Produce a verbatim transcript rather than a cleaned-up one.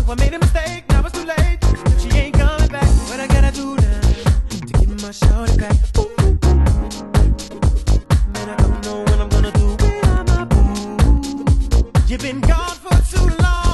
I made a mistake, now it's too late. She ain't coming back. What I gotta do now to get my shawty back? Ooh, ooh, ooh. Man, I don't know what I'm gonna do without my boo. You've been gone for too long.